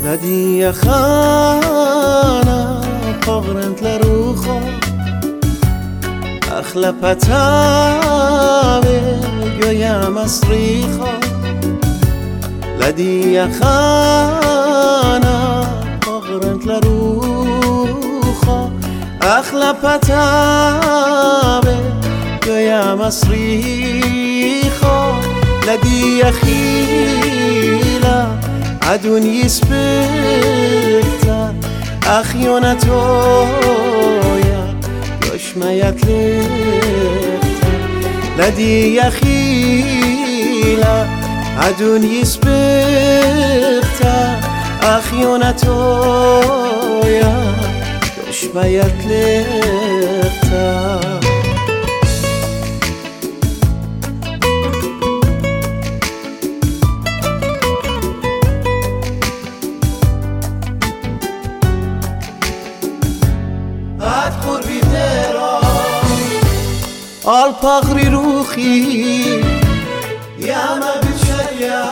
لدي خانا قغرنت لروخا أخلا بتاوي يا مصريخا لدي خانا قغرنت لروخا أخلا بتاوي يا مصريخا لدي خيلا عدون يسبكتا أخيونا تويا يشميت لكتا لدي خيلا عدون يسبكتا أخيونا تويا يشميت لكتا الفقر روخي يا ما بتشيا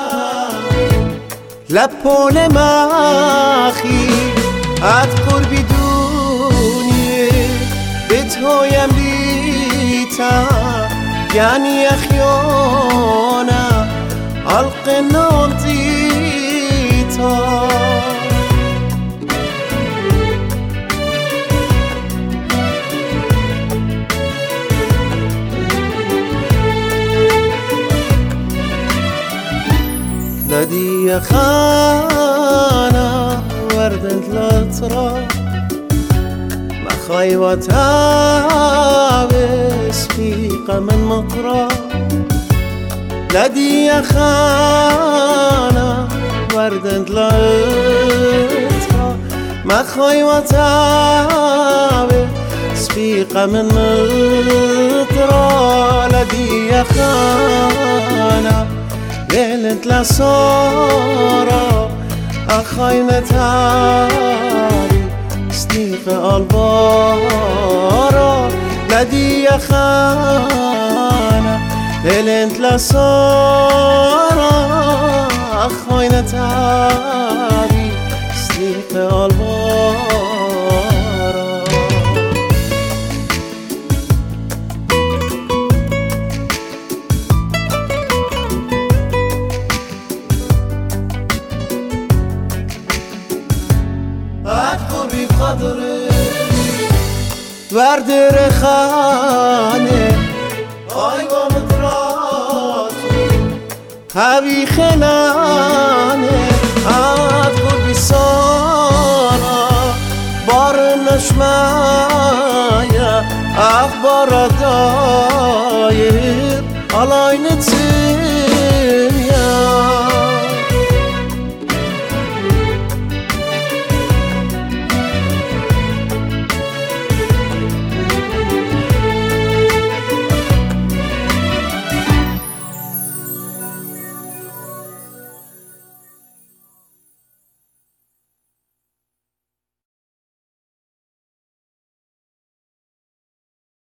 لبون ماخي أذكر بدوني بتهو يمليتا يعني أخيونا القنام تيتا لدي خانا وردت لطرا مخايوتها بسبيقة من مطرا لدي خانا وردت لطرا مخايوتها بسبيقة من مطرا لدي خانا ليلت لصارا أخاينة تاري سنيق البارا لدي خانا ليلت لصارا أخاينة تاري سنيق البارا وردر خانه آی با مدراتو هوی خلانه ادخل بسانا بار نشمایا اخبار دایر آلاین